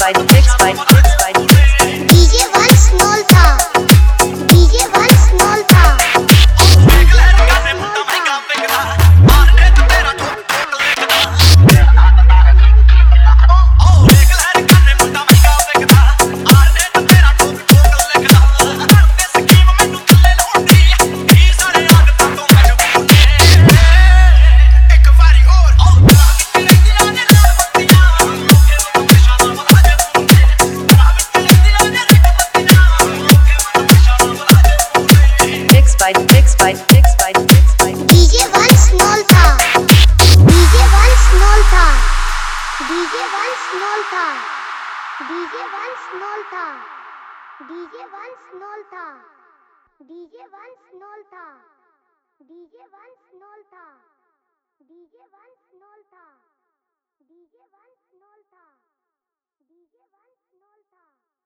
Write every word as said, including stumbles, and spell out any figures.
by mixed by mixed by DJ one small था DJ one small था by mixed by mixed by mixed by DJ one small था DJ one small था DJ one small था DJ one small था DJ one small था DJ one small था DJ one small था DJ one small था DJ one small था DJ one small था